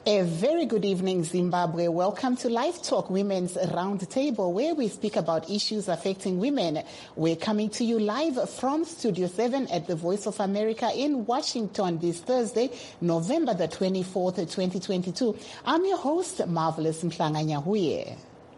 A very good evening, Zimbabwe. Welcome to Live Talk Women's Roundtable, where we speak about issues affecting women. We're coming to you live from Studio 7 at the Voice of America in Washington this Thursday, November the 24th, 2022. I'm your host, Marvelous Mhlanga-Nyahuye.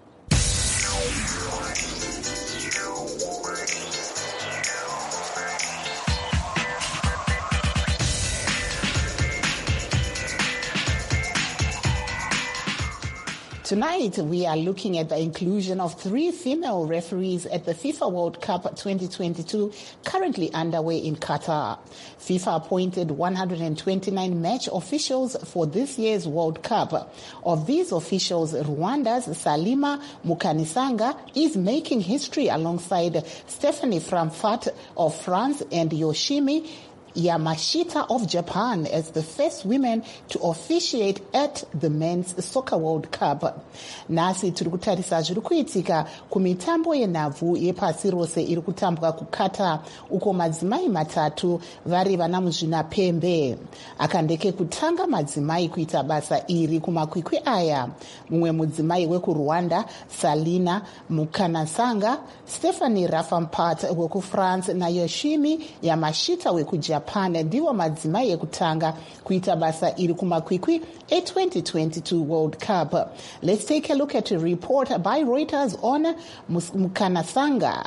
Tonight, we are looking at the inclusion of 3 female referees at the FIFA World Cup 2022, currently underway in Qatar. FIFA appointed 129 match officials for this year's World Cup. Of these officials, Rwanda's Salima Mukanisanga is making history alongside Stephanie Frampfart of France and Yoshimi Yamashita of Japan as the first women to officiate at the Men's Soccer World Cup. Nasi turikutarisa zviri kuitika kumitambo yenhabvu yepasi rose iri kutambwa kuKatar, uko madzimai matatu vari vana muzvinapembe. Akandeke kutanga madzimai kuita basa iri kumakwikwi aya. Mumwe mudzimai wekuRwanda, Salina Mukanasanga, Stephanie Frampfart wekuFrance na Yoshimi Yamashita wekuJapan ndiwo madzimai ekutanga kuita basa iri kumakwikwi e2022 World Cup. Let's take a look at a report by Reuters on Mukanasanga.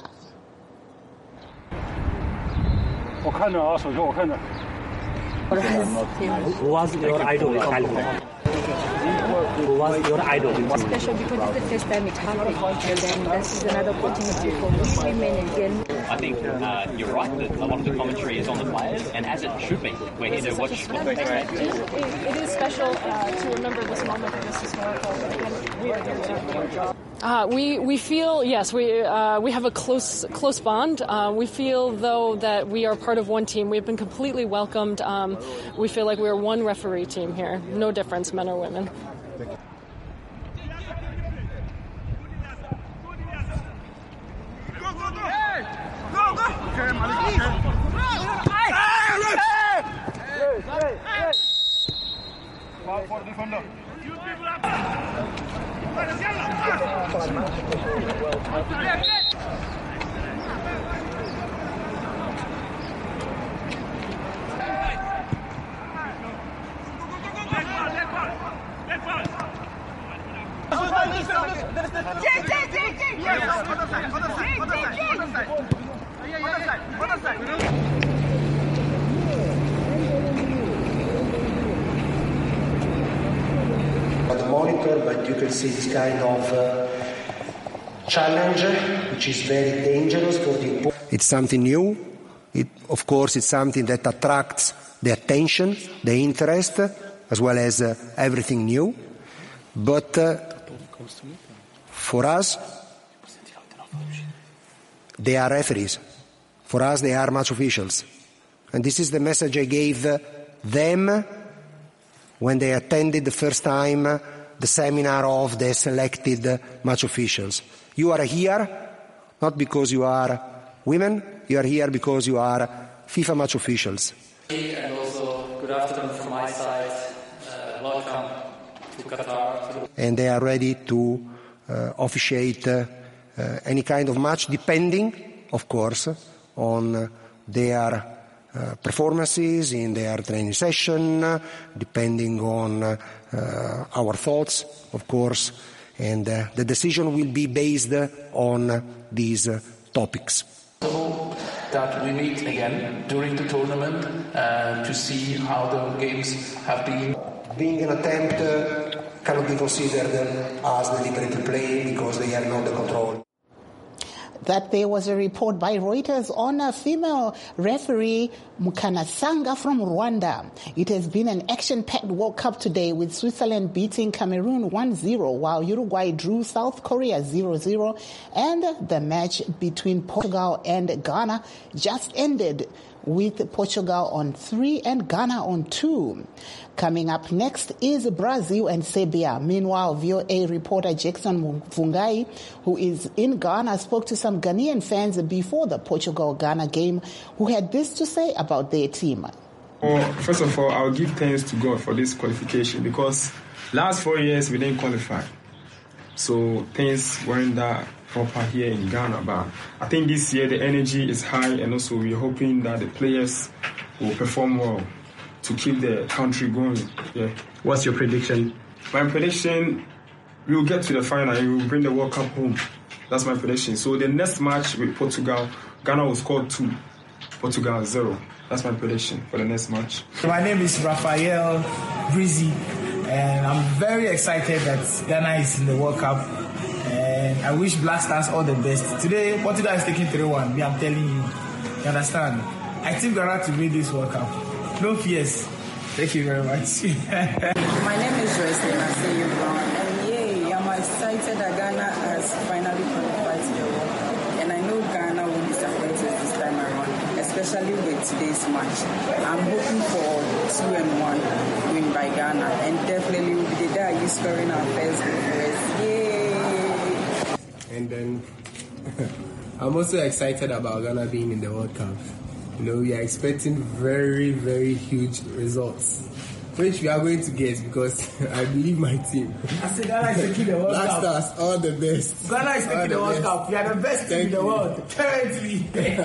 Who was your idol in childhood? Who was your idol? It's special because it's the first time it happened, and then this is another opportunity for women again. I think you're right that a lot of the commentary is on the players, and as it should be. We're here to watch what the next match is. It is special to remember this moment and this historical, and we are here to do our job. We feel, yes, we have a close bond. We feel, though, that we are part of one team. We've been completely welcomed. We feel like we're one referee team here. No difference, men or women. The monitor, but you can see this kind of challenge, which is very dangerous for the. It's something new. Of course, it's something that attracts the attention, the interest, as well as everything new. But for us, they are referees. For us, they are match officials. And this is the message I gave them when they attended the first time the seminar of the selected match officials. You are here not because you are women, you are here because you are FIFA match officials. And also, good afternoon from my side. Welcome to Qatar. And they are ready to officiate any kind of match, depending, of course, on their performances in their training session, depending on our thoughts, of course, and the decision will be based on these topics. So that we meet again during the tournament to see how the games have been. Being an attempt cannot be considered as deliberate play because they are not the control. That there was a report by Reuters on a female referee, Mukanasanga from Rwanda. It has been an action-packed World Cup today with Switzerland beating Cameroon 1-0 while Uruguay drew South Korea 0-0, and the match between Portugal and Ghana just ended with Portugal on 3 and Ghana on 2. Coming up next is Brazil and Serbia. Meanwhile, VOA reporter Jackson Mvungai, who is in Ghana, spoke to some Ghanaian fans before the Portugal-Ghana game who had this to say about their team. First of all, I'll give thanks to God for this qualification because last 4 years we didn't qualify. So things weren't that proper here in Ghana. But I think this year the energy is high and also we're hoping that the players will perform well to keep the country going. Yeah. What's your prediction? My prediction, we will get to the final and we will bring the World Cup home. That's my prediction. So the next match with Portugal, Ghana will score 2, Portugal 0. That's my prediction for the next match. My name is Raphael Breezy, and I'm very excited that Ghana is in the World Cup. And I wish Black Stars all the best. Today, Portugal is taking 3-1. I'm telling you. You understand? I think Ghana to win this World Cup. No fears. Thank you very much. My name is Joyce Naseyu Brown, and I'm excited that Ghana has finally qualified to the World Cup. And I know Ghana will disappoint us this time around, especially with today's match. I'm hoping for 2-1 win by Ghana, and definitely will be the day you scoring our first goal for us. Yay! And then I'm also excited about Ghana being in the World Cup. You know, we are expecting very, very huge results, which we are going to get because I believe my team. I said Ghana is taking the World Cup. Black Stars, all the best. Ghana is taking the World Cup. We are the best team in the world, currently.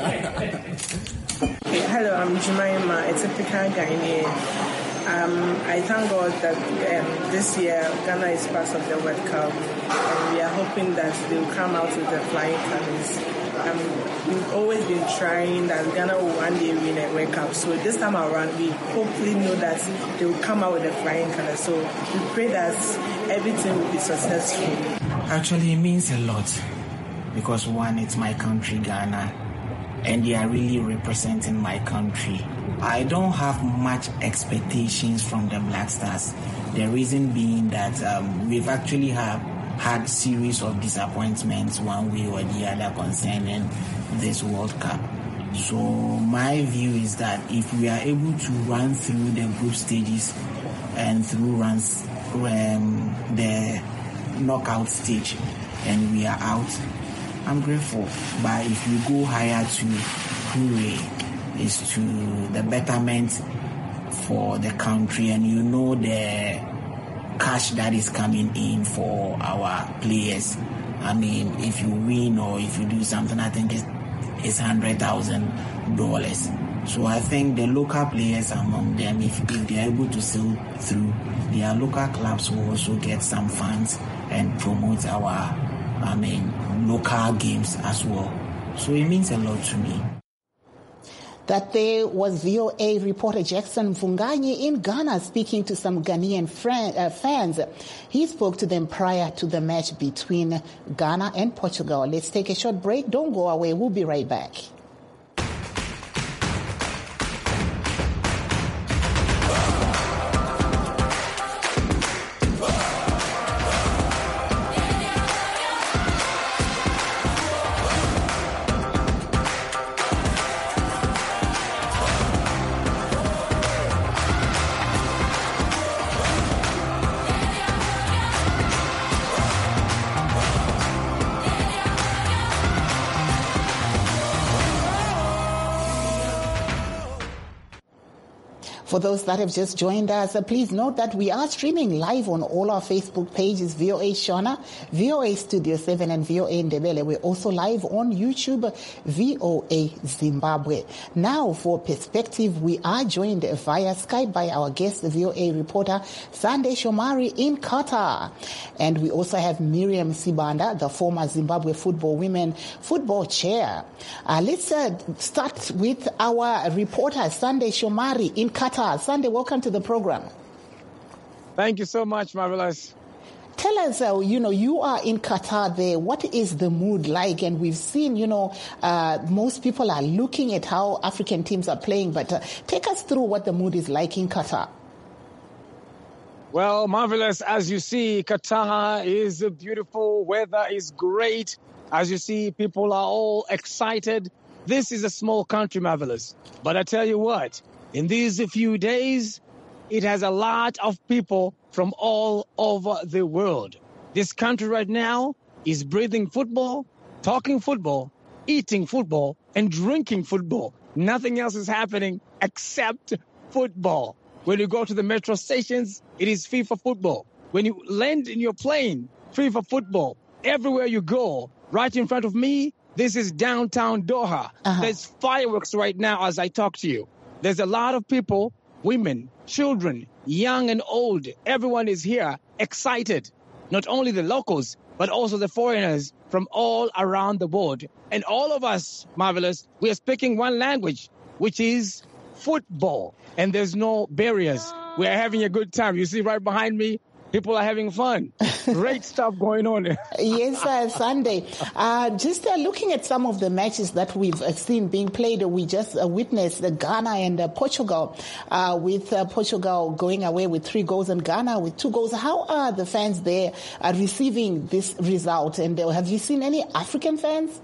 Hello, I'm Jemima, a typical Ghanaian. I thank God that this year Ghana is part of the World Cup, and we are hoping that they will come out with the flying colours. We've always been trying that Ghana will one day win a World Cup. So this time around, we hopefully know that they will come out with the flying colours. So we pray that everything will be successful. Actually, it means a lot because one, it's my country, Ghana, and they are really representing my country. I don't have much expectations from the Black Stars. The reason being that we've actually had series of disappointments one way or the other concerning this World Cup. So my view is that if we are able to run through the group stages and through the knockout stage and we are out, I'm grateful. But if we go higher to hooray, is to the betterment for the country, and you know the cash that is coming in for our players. I mean, if you win or if you do something, I think it's $100,000. So I think the local players among them, if they are able to sail through, their local clubs will also get some funds and promote our, local games as well. So it means a lot to me. That there was VOA reporter Jackson Mfunganyi in Ghana speaking to some Ghanaian fans. He spoke to them prior to the match between Ghana and Portugal. Let's take a short break. Don't go away. We'll be right back. For those that have just joined us, please note that we are streaming live on all our Facebook pages, VOA Shona, VOA Studio 7 and VOA Ndebele. We're also live on YouTube, VOA Zimbabwe. Now for perspective, we are joined via Skype by our guest, the VOA reporter, Sunday Shomari in Qatar. And we also have Miriam Sibanda, the former Zimbabwe football women football chair. Let's start with our reporter, Sunday Shomari in Qatar. Sunday, welcome to the program. Thank you so much, Marvelous. Tell us, you are in Qatar there. What is the mood like? And we've seen, most people are looking at how African teams are playing, but take us through what the mood is like in Qatar. Well, Marvelous, as you see, Qatar is beautiful. Weather is great. As you see, people are all excited. This is a small country, Marvelous. But I tell you what, in these few days, it has a lot of people from all over the world. This country right now is breathing football, talking football, eating football, and drinking football. Nothing else is happening except football. When you go to the metro stations, it is FIFA football. When you land in your plane, FIFA football. Everywhere you go, right in front of me, this is downtown Doha. There's fireworks right now as I talk to you. There's a lot of people, women, children, young and old. Everyone is here excited. Not only the locals, but also the foreigners from all around the world. And all of us, Marvelous, we are speaking one language, which is football. And there's no barriers. We are having a good time. You see right behind me, people are having fun. Great stuff going on. Yes, Sunday. Just looking at some of the matches that we've seen being played, we just witnessed Ghana and Portugal, with Portugal going away with 3 goals and Ghana with 2 goals. How are the fans there receiving this result? And have you seen any African fans?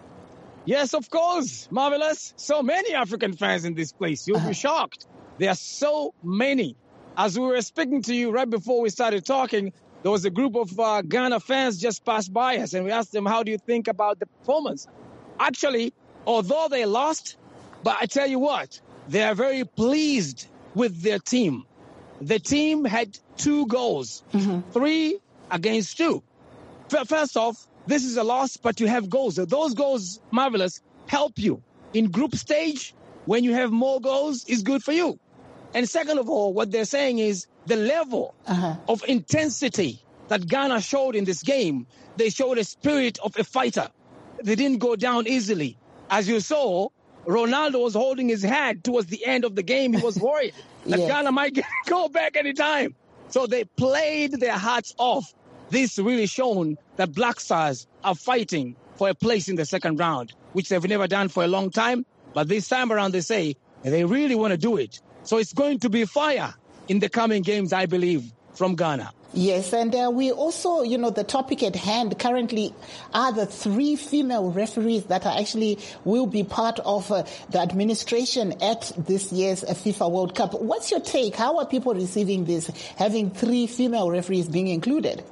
Yes, of course. Marvelous. So many African fans in this place. You'll be shocked. There are so many. As we were speaking to you right before we started talking, there was a group of Ghana fans just passed by us, and we asked them, how do you think about the performance? Actually, although they lost, but I tell you what, they are very pleased with their team. The team had 2 goals, 3 against 2. First off, this is a loss, but you have goals. Those goals, Marvelous, help you. In group stage, when you have more goals, it's good for you. And second of all, what they're saying is the level of intensity that Ghana showed in this game, they showed a spirit of a fighter. They didn't go down easily. As you saw, Ronaldo was holding his head towards the end of the game. He was worried that Ghana might go back anytime. So they played their hearts off. This really shown that Black Stars are fighting for a place in the second round, which they've never done for a long time. But this time around, they say they really want to do it. So it's going to be fire in the coming games, I believe, from Ghana. Yes, and we also, the topic at hand currently are the 3 female referees that will be part of the administration at this year's FIFA World Cup. What's your take? How are people receiving this, having 3 female referees being included?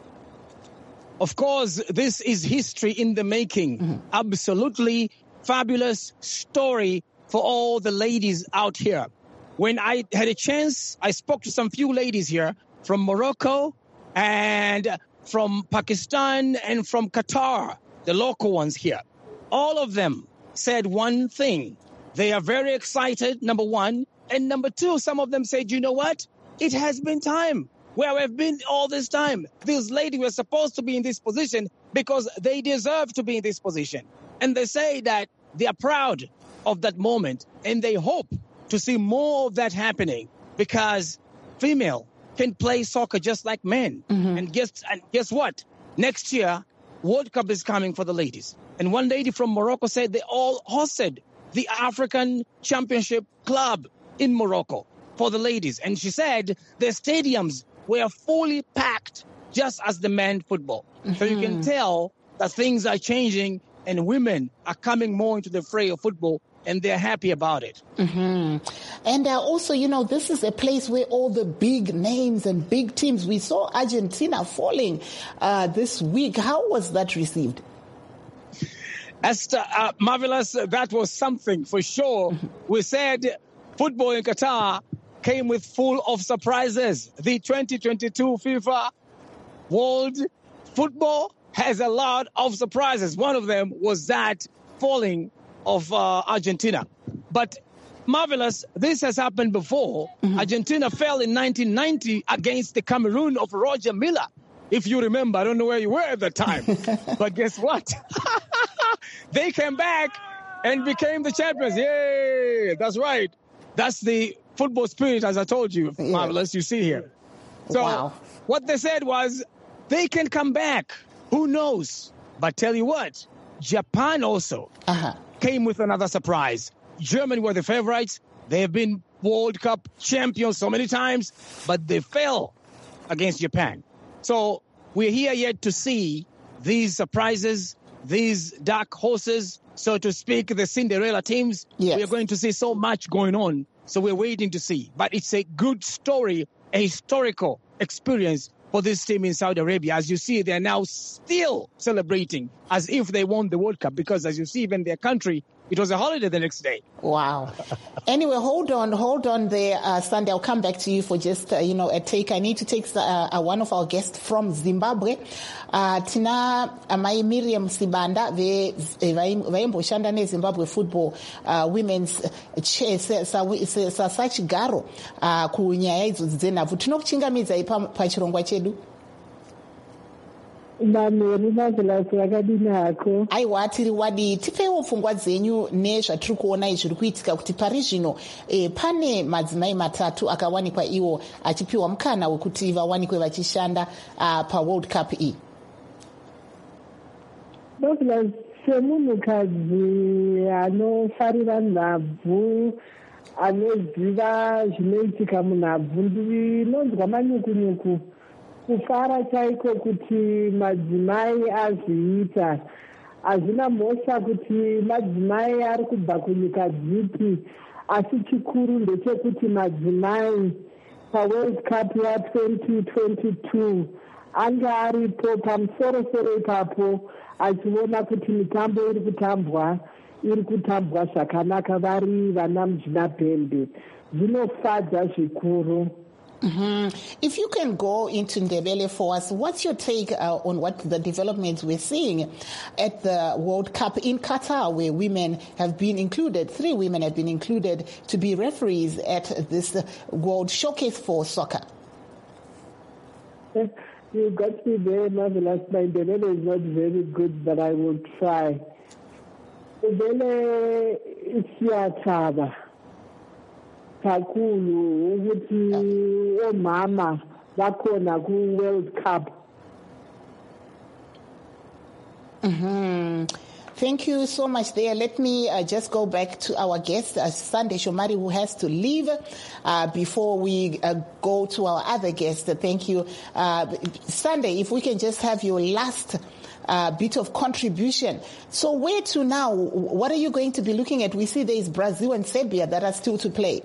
Of course, this is history in the making. Absolutely fabulous story for all the ladies out here. When I had a chance, I spoke to some few ladies here from Morocco and from Pakistan and from Qatar, the local ones here. All of them said one thing. They are very excited, number one. And number two, some of them said, you know what? It has been time. Where we've been all this time. These ladies were supposed to be in this position because they deserve to be in this position. And they say that they are proud of that moment and they hope to see more of that happening because female can play soccer just like men. And guess what? Next year, World Cup is coming for the ladies. And one lady from Morocco said they all hosted the African Championship Club in Morocco for the ladies. And she said the stadiums were fully packed just as the men football. So you can tell that things are changing and women are coming more into the fray of football. And they're happy about it. And also, this is a place where all the big names and big teams, we saw Argentina falling this week. How was that received? Esther, Marvelous, that was something for sure. We said football in Qatar came with full of surprises. The 2022 FIFA World Football has a lot of surprises. One of them was that falling of Argentina. But Marvelous, this has happened before. Argentina fell in 1990 against the Cameroon of Roger Milla. If you remember, I don't know where you were at the time. But guess what? They came back and became the champions. Yay! That's right. That's the football spirit, as I told you, Marvelous, you see here. So what they said was, they can come back. Who knows? But tell you what, Japan also came with another surprise. Germany were the favorites. They have been World Cup champions so many times, but they fell against Japan. So we're here yet to see these surprises, these dark horses, so to speak, the Cinderella teams. We're going to see so much going on. So we're waiting to see. But it's a good story, a historical experience for this team in Saudi Arabia. As you see, they're now still celebrating as if they won the World Cup because, as you see, even their country It was a holiday the next day. Wow. Anyway, hold on there, Sunday. I'll come back to you for just, a take. I need to take one of our guests from Zimbabwe. Tina Amai Miriam Sibanda, vaimboshanda neZimbabwe Football Women's Chair, sasachigaro kunyaya idzo dzenhabvu. Tinokuchingamidza pachirongwa chedu. Aiwa, tiri wadi, tipeiwo pfungwa dzenyu nezvatiri kuona zviri kuitika kuti pari zvino pane madzimai matatu akawanikwa iwo achipiwa mukana wekuti vawanikwe vachishanda paWorld Cup iyi. Semunhukadzi anofarira nhabvu, anoziva zvinoitika munhabvu, ndinonzwa manyukunyuku kufara chaiko kuti madzimai azviita. Hazvina mhosva kuti madzimai ari kubva kunyika dzipi, asi chikuru ndechekuti madzimai paWorld Cup ya2022 anga aripo pamusoro-soro ipapo achiona kuti mitambo iri kutambwa zvakanaka vari vana mujinabhembe. Zvinofadza zvikuru. If you can go into Ndebele for us, what's your take on what the developments we're seeing at the World Cup in Qatar, where women have been included, 3 women have been included to be referees at this World Showcase for Soccer? You got me very marvelous. My Ndebele is not very good, but I will try. Ndebele is siyachaba kakhulu ukuthi omama bakhona ku-World Cup. Thank you so much there. Let me just go back to our guest, Sunday Shomari, who has to leave before we go to our other guest. Thank you. Sunday, if we can just have your last bit of contribution. So where to now? What are you going to be looking at? We see there is Brazil and Serbia that are still to play.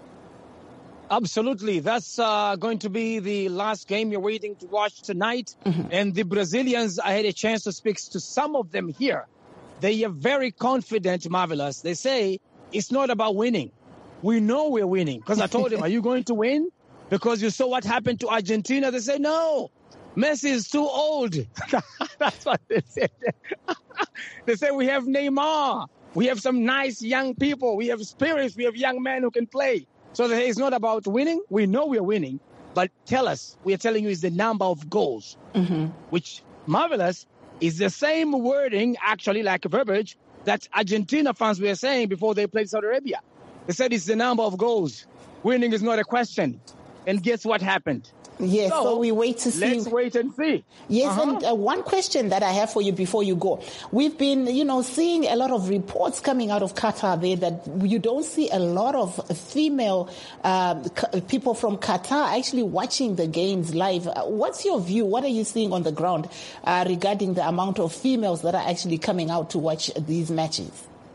Absolutely. That's going to be the last game you're waiting to watch tonight. And the Brazilians, I had a chance to speak to some of them here. They are very confident, Marvelous. They say it's not about winning. We know we're winning. Because I told them, are you going to win? Because you saw what happened to Argentina. They say, no, Messi is too old. That's what they said. They say we have Neymar. We have some nice young people. We have spirits. We have young men who can play. So it's not about winning. We know we're winning, but tell us, we are telling you is the number of goals, which, Marvelous, is the same wording, actually, like verbiage, that Argentina fans were saying before they played Saudi Arabia. They said it's the number of goals. Winning is not a question. And guess what happened? Yes, so we wait to see. Let's wait and see. Yes, and one question that I have for you before you go. We've been, seeing a lot of reports coming out of Qatar there that you don't see a lot of female people from Qatar actually watching the games live. What's your view? What are you seeing on the ground regarding the amount of females that are actually coming out to watch these matches?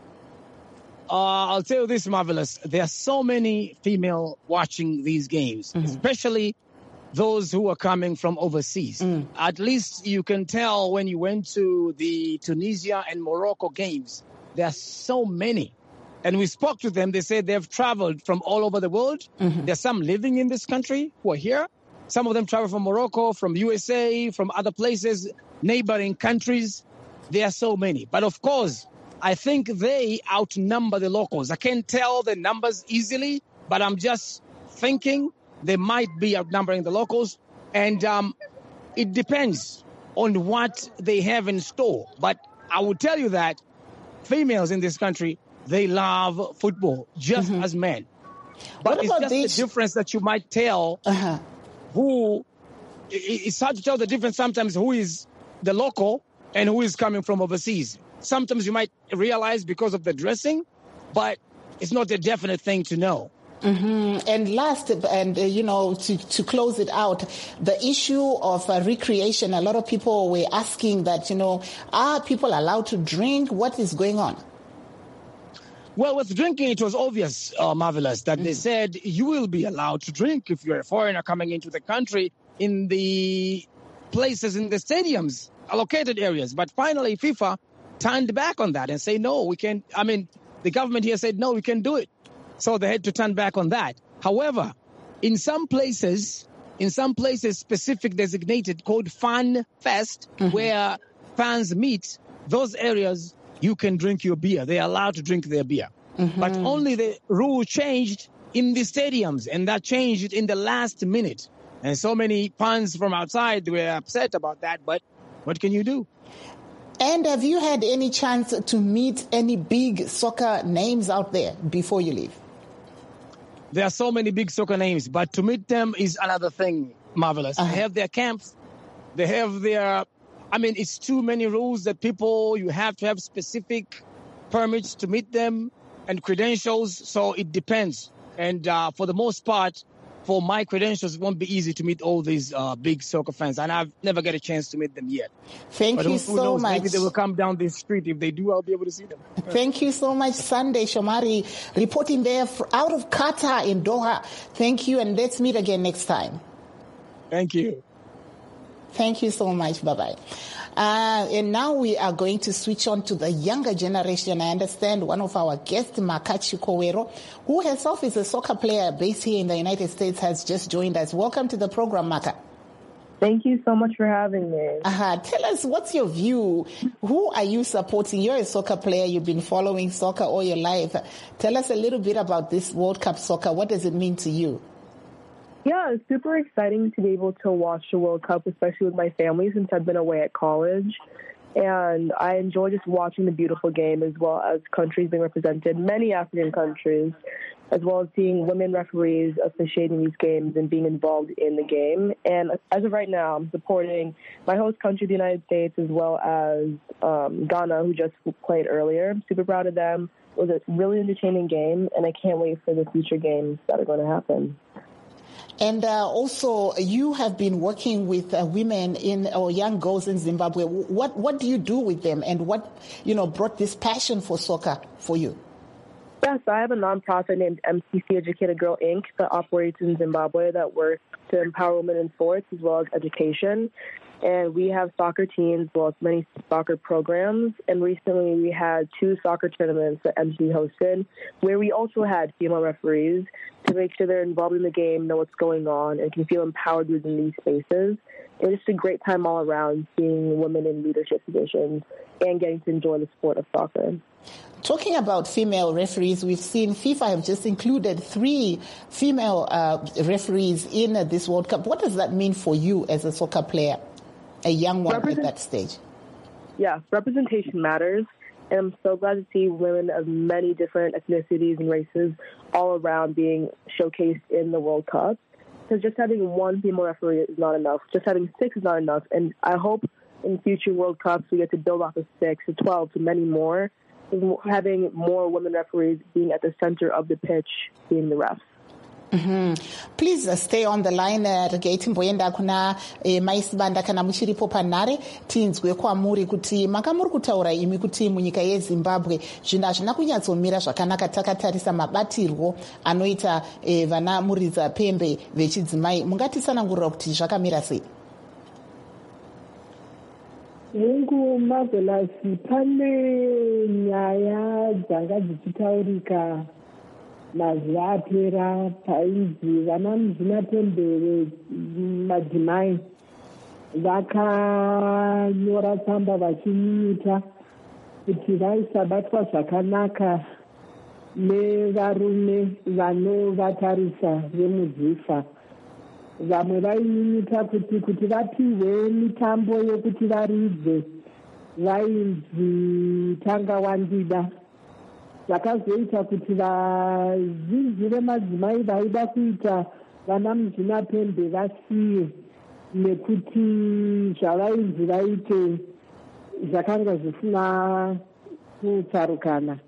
I'll tell you this, Marvelous. There are so many female watching these games, especially those who are coming from overseas. At least you can tell when you went to the Tunisia and Morocco games, there are so many. And we spoke to them. They said they've traveled from all over the world. There's some living in this country who are here. Some of them travel from Morocco, from USA, from other places, neighboring countries. There are so many. But of course, I think they outnumber the locals. I can't tell the numbers easily, but I'm just thinking they might be outnumbering the locals. And it depends on what they have in store. But I will tell you that females in this country, they love football just as men. But it's just the difference that you might tell who, it's hard to tell the difference sometimes who is the local and who is coming from overseas. Sometimes you might realize because of the dressing, but it's not a definite thing to know. And last, to close it out, the issue of recreation, a lot of people were asking that, are people allowed to drink? What is going on? Well, with drinking, it was obvious, Marvelous, that they said you will be allowed to drink if you're a foreigner coming into the country in the places, in the stadiums, allocated areas. But finally, FIFA turned back on that and say, no, we can't. I mean, the government here said, no, we can do it. So they had to turn back on that. However, in some places specific designated called Fan Fest, where fans meet, those areas, you can drink your beer. They're allowed to drink their beer. But only the rule changed in the stadiums, and that changed in the last minute. And so many fans from outside were upset about that, but what can you do? And have you had any chance to meet any big soccer names out there before you leave? There are so many big soccer names, but to meet them is another thing, Marvelous. They have their camps. They have their... I mean, it's too many rules that you have to have specific permits to meet them and credentials, so it depends. And for the most part, for my credentials, it won't be easy to meet all these big soccer fans, and I've never got a chance to meet them yet. Thank you so much. Maybe they will come down the street. If they do, I'll be able to see them. Thank you so much, Sunday Shomari, reporting there out of Qatar in Doha. Thank you, and let's meet again next time. Thank you. Thank you so much. Bye-bye. And now we are going to switch on to the younger generation. I understand one of our guests, Makachi Kowero, who herself is a soccer player based here in the United States, has just joined us. Welcome to the program, Maka. Thank you so much for having me. Tell us, what's your view? Who are you supporting? You're a soccer player. You've been following soccer all your life. Tell us a little bit about this World Cup soccer. What does it mean to you? Yeah, it's super exciting to be able to watch the World Cup, especially with my family since I've been away at college. And I enjoy just watching the beautiful game as well as countries being represented, many African countries, as well as seeing women referees officiating these games and being involved in the game. And as of right now, I'm supporting my host country, the United States, as well as Ghana, who just played earlier. I'm super proud of them. It was a really entertaining game, and I can't wait for the future games that are going to happen. And also, you have been working with women or young girls in Zimbabwe. What do you do with them, and what brought this passion for soccer for you? Yes, I have a nonprofit named MCC Educated Girl Inc. that operates in Zimbabwe that works to empower women in sports as well as education. And we have soccer teams as well as many soccer programs. And recently we had 2 soccer tournaments that MC hosted where we also had female referees to make sure they're involved in the game, know what's going on, and can feel empowered within these spaces. It was just a great time all around seeing women in leadership positions and getting to enjoy the sport of soccer. Talking about female referees, we've seen FIFA have just included 3 female referees in this World Cup. What does that mean for you as a soccer player, a young one at that stage? Yes, representation matters. And I'm so glad to see women of many different ethnicities and races all around being showcased in the World Cup. Because just having 1 female referee is not enough. Just having 6 is not enough. And I hope in future World Cups we get to build off of 6 to 12 to many more. Having more women referees being at the center of the pitch, being the refs. Please stay on the line. Regai timboenda kuna maisibanda kana muchiripo panhare tinzwe kwamuri kuti manga muri kutaura imi kuti munyika yeZimbabwe zvinhu hazvina kunyatsomira zvakanaka takatarisa mabatirwo anoita vana muridza pembe vechidzimai. Mungatisanangurira kuti zvakamira sei? Mungu Marvelous, pane nyaya dzanga dzichitaurika mazuva apera painzi vana muzvinapembere madzimai vakanyora tsamba vachinyunyuta kuti vaisabatwa zvakanaka nevarume vanovatarisa vemuzifa. Vamwe vainyunyuta kuti vapiwe mitambo yokuti varidze vainzi tanga wandida. Zvakazoita kuti vazhinji vemadzimai vaida kuita vana muzvinapembe vasiye nekuti zvavainzi vaite zvakanga zvisina kutsarukana.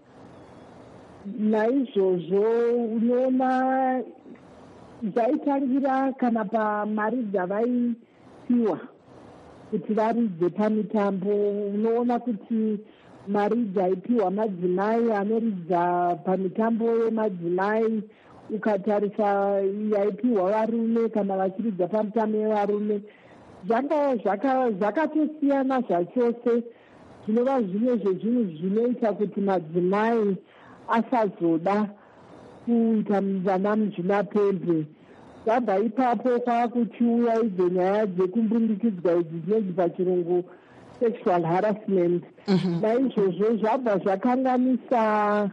Naizvozvo unoona zvaitangira kana pamari dzavaipiwa kuti varidze pamitambo. Unoona kuti mari dzaipiwa madzimai anoridza pamitambo yemadzimai ukatarisa yaipiwa varume kana vachiridza pamitambo yevarume zvanga zvakatosiyana zvachose. zvinova zvimwe zvezvinhu zvinoita kuti madzimai asazoda kuita vana muzvinapembe. Zabva ipapo kwakuchiuya idzo nyaya dzekumbundikidzwa idzi dzinonzi pachirungu sexual harassment. Naizvozvo zvabva zvakanganisa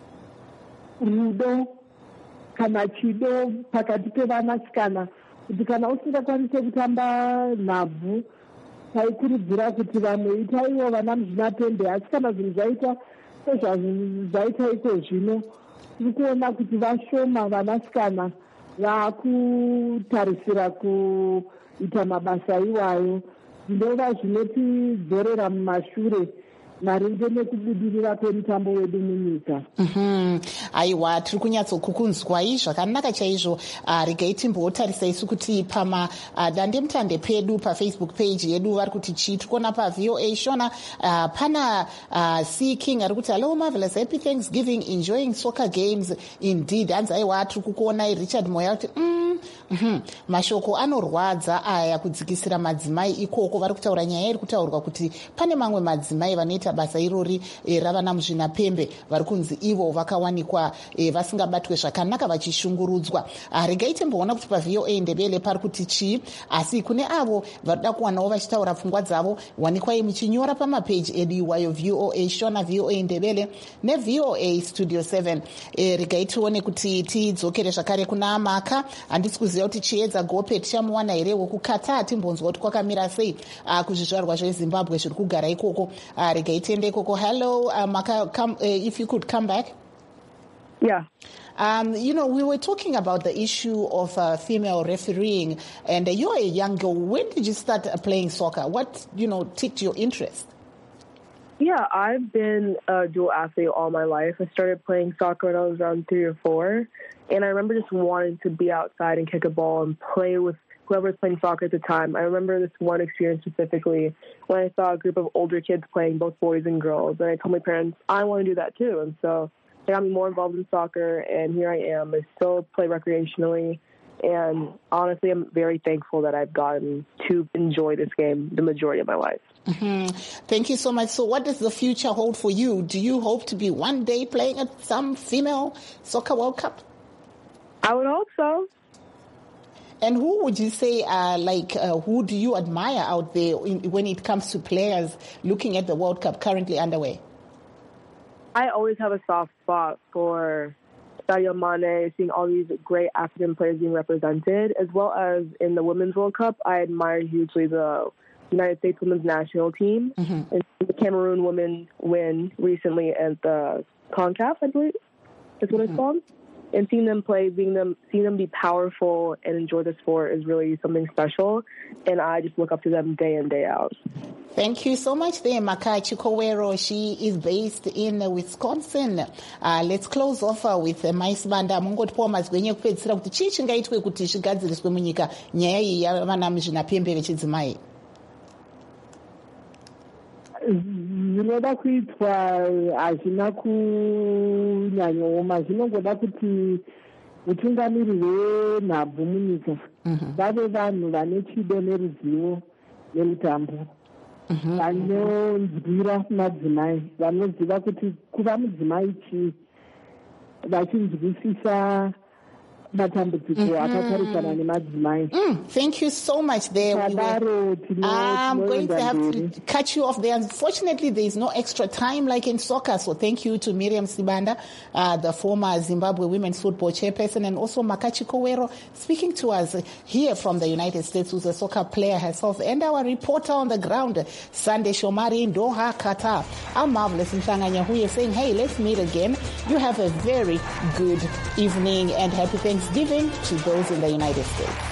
rudo kana chido pakati pevanasikana, kuti kana usingakwanise kutamba nhabvu taikurudzira kuti vamwe itaiwo vana muzvinapembe. Asi kana zvinhu zvaita sezvazvaita iko zvino, tiri kuona kuti vashoma vanasikana vaakutarisira kuita mabasa iwayo, zvinova zvinotidzorera mumashure maringe nekubudirira kwemitambo wedu munyika. Aiwa, tiri kunyatsokukunzwai zvakanaka chaizvo. Regai timbotarisa isu kuti pamadandemutande pedu pafacebook page yedu vari kuti chii. Tiri kuona pavoa Shona pana C King ari kuti hello marvelous, happy Thanksgiving, enjoying soccer games indeed. Hanzi aiwa, tiri kukuona Richard Moya kuti mashoko anorwadza aya kudzikisira madzimai ikoko. Vari kutaura nyaya iri kutaurwa kuti pane mamwe madzimai vanoita basa irori ravana muzvinapembe vari kunzi ivo vakawanikwa vasingabatwe zvakanaka vachishungurudzwa. Regai timboona kuti pavoa Ndebele pari kuti chii, asi kune avo varida kuwanawo vachitaura pfungwa dzavo, wanikwai muchinyora pamapeji edu iwayo VOA Shona, VOA Ndebele neVOA Studio 7. Regai tione kuti tidzokere zvakare kuna Maka. Handisi kuziva kuti Chiedza Gope tichamuwana here wekukata, hatimbonzwa kuti kwakamira sei kuzvizvarwa zveZimbabwe zviri kugara ikoko. Regai tiende ikoko. Hello Maka, if you could come back. Yeah. We were talking about the issue of female refereeing, and you're a young girl. When did you start playing soccer? What, ticked your interest? Yeah, I've been a dual athlete all my life. I started playing soccer when I was around 3 or 4, and I remember just wanting to be outside and kick a ball and play with whoever was playing soccer at the time. I remember this one experience specifically when I saw a group of older kids playing, both boys and girls, and I told my parents, I want to do that too. And so they got me more involved in soccer, and here I am. I still play recreationally, and honestly, I'm very thankful that I've gotten to enjoy this game the majority of my life. Thank you so much. So what does the future hold for you? Do you hope to be one day playing at some female soccer World Cup? I would hope so. And who would you say, who do you admire out there when it comes to players looking at the World Cup currently underway? I always have a soft spot for Sadio Mane, seeing all these great African players being represented, as well as in the Women's World Cup. I admire hugely the United States Women's National Team. And the Cameroon women win recently at the CONCACAF, I believe is what it's called. And seeing them play, seeing them be powerful and enjoy the sport is really something special. And I just look up to them day in, day out. Thank you so much there, Maka Chikowero. She is based in Wisconsin. Let's close off with Maisibanda. Mungotipowa mazwenye kupedzisira kuti chii chingaitwe kuti zvigadziriswe munyika nyaya iyi yavana muzvinapembe vechidzimai. Zvinoda kuitwa hazvina kunyanyooma, zvinongoda kuti utungamiri hwenhabvu munyika vave vanhu vane chido neruzivo nemutambo, vanonzwira madzimai, vanoziva kuti kuva mudzimai chii, vachinzwisisa matambudziko akatarisana nemadzimai. Thank you so much there. I'm going to have to cut you off there. Unfortunately, there is no extra time like in soccer. So thank you to Miriam Sibanda, the former Zimbabwe women's football chairperson, and also Maka Chikowero speaking to us here from the United States, who's a soccer player herself, and our reporter on the ground, Sunday Shomari in Doha, Qatar. I'm Marvelous Mhlanganya, who is saying, hey, let's meet again. You have a very good evening and happy Thanksgiving to those in the United States.